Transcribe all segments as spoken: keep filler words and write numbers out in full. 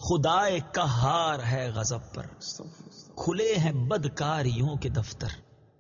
خدائے قہار ہے غضب پر، کھلے ہیں بدکاریوں کے دفتر،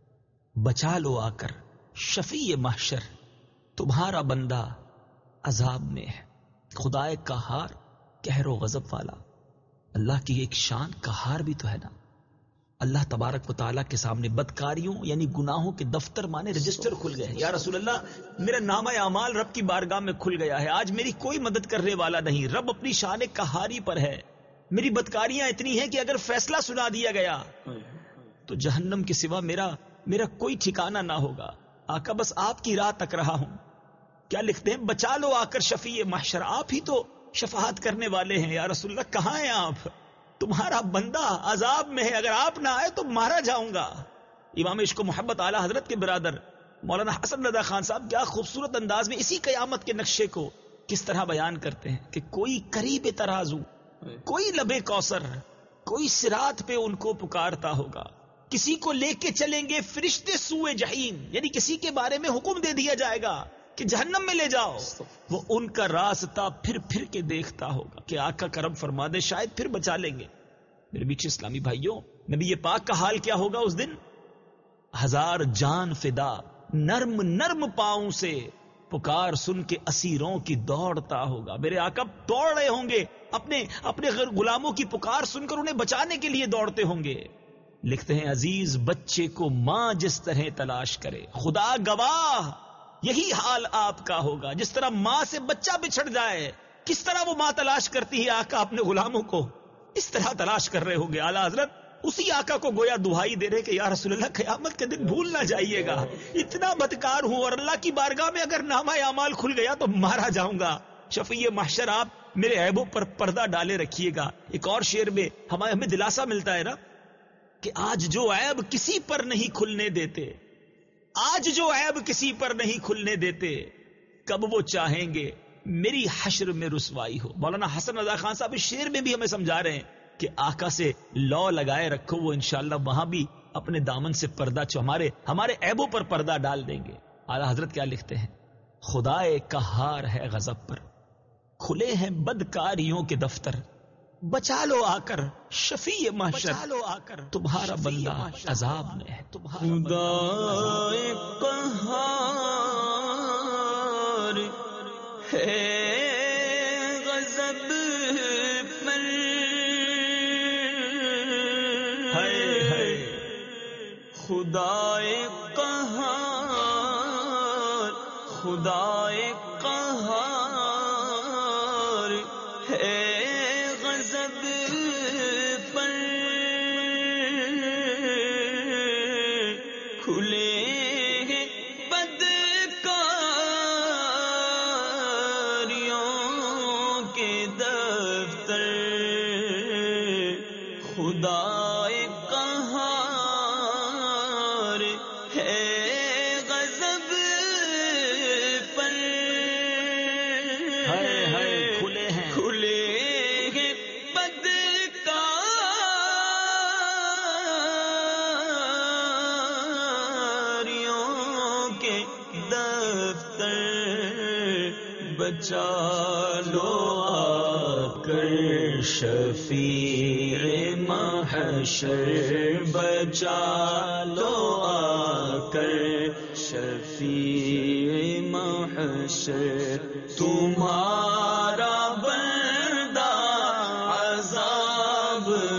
بچا لو آ کر شفیع محشر، تمہارا بندہ عذاب میں ہے۔ خدائے قہار قہر و غضب والا، اللہ کی ایک شان قہار بھی تو ہے نا۔ اللہ تبارک و تعالیٰ کے سامنے بدکاریوں یعنی گناہوں کے دفتر مانے رجسٹر کھل گئے ہیں۔ یا رسول اللہ میرا نامہ اعمال رب کی بارگاہ میں کھل گیا ہے، آج میری کوئی مدد کرنے والا نہیں، رب اپنی شان قہاری پر ہے، میری بدکاریاں اتنی ہیں کہ اگر فیصلہ سنا دیا گیا تو جہنم کے سوا میرا میرا کوئی ٹھکانہ نہ ہوگا۔ آقا بس آپ کی راہ تک رہا ہوں۔ کیا لکھتے ہیں؟ بچا لو آ کر شفیع محشر، آپ ہی تو شفاعت کرنے والے ہیں۔ یا رسول اللہ کہاں ہیں آپ؟ تمہارا بندہ عذاب میں ہے، اگر آپ نہ آئے تو مارا جاؤں گا۔ امام عشق و محبت اعلی حضرت کے برادر مولانا حسن رضا خان صاحب کیا خوبصورت انداز میں اسی قیامت کے نقشے کو کس طرح بیان کرتے ہیں کہ کوئی قریب ترازو، کوئی لبے کوثر، کوئی صراط پہ ان کو پکارتا ہوگا، کسی کو لے کے چلیں گے فرشتے سوئے جہیم، یعنی کسی کے بارے میں حکم دے دیا جائے گا کہ جہنم میں لے جاؤ، وہ ان کا راستہ پھر پھر کے دیکھتا ہوگا کہ آقا کرم فرما دے شاید پھر بچا لیں گے۔ میرے بیچ اسلامی بھائیوں، نبی پاک کا حال کیا ہوگا اس دن؟ ہزار جان فدا، نرم نرم پاؤں سے پکار سن کے اسیروں کی دوڑتا ہوگا۔ میرے آقا دوڑ رہے ہوں گے، اپنے اپنے غلاموں کی پکار سن کر انہیں بچانے کے لیے دوڑتے ہوں گے۔ لکھتے ہیں عزیز بچے کو ماں جس طرح تلاش کرے، خدا گواہ یہی حال آپ کا ہوگا۔ جس طرح ماں سے بچہ بچھڑ جائے، کس طرح وہ ماں تلاش کرتی ہے آقا اپنے غلاموں کو، اس طرح تلاش کر رہے ہوں گے۔ اعلیٰ حضرت اسی آقا کو گویا دہائی دے رہے کہ یا رسول اللہ قیامت کے دن بھول نہ جائیے گا، اتنا بدکار ہوں اور اللہ کی بارگاہ میں اگر نامہ اعمال کھل گیا تو مارا جاؤں گا۔ شفیع محشر آپ میرے عیبوں پر پردہ ڈالے رکھیے گا۔ ایک اور شعر میں ہمیں ہمیں دلاسا ملتا ہے نا کہ آج جو عیب کسی پر نہیں کھلنے دیتے، آج جو عیب کسی پر نہیں کھلنے دیتے، کب وہ چاہیں گے میری حشر میں رسوائی ہو۔ مولانا حسن رضا خان صاحب اس شعر میں بھی ہمیں سمجھا رہے ہیں کہ آقا سے لو لگائے رکھو، وہ انشاءاللہ وہاں بھی اپنے دامن سے پردہ چو ہمارے ہمارے عیبوں پر پردہ ڈال دیں گے۔ اعلیٰ حضرت کیا لکھتے ہیں؟ خدائے قہار ہے غضب پر، کھلے ہیں بدکاریوں کے دفتر، بچا لو آ کر شفیع محشر، بچا لو آ کر تمہارا بندہ عذاب میں ہے۔ خدائے قہار ہے غضب پر، خدائے قہار، خدائے قہار ہے غضب پر، کھلے ہیں بدکاریوں کے دفتر، خدائے قہار ہے غضب پر، کھلے ہیں کھلے ہیں بدکاریوں کے دفتر، بچا لو آ کر شفیع محشر، بچا لو آ کر شفیع محشر، تمہارا بندہ عذاب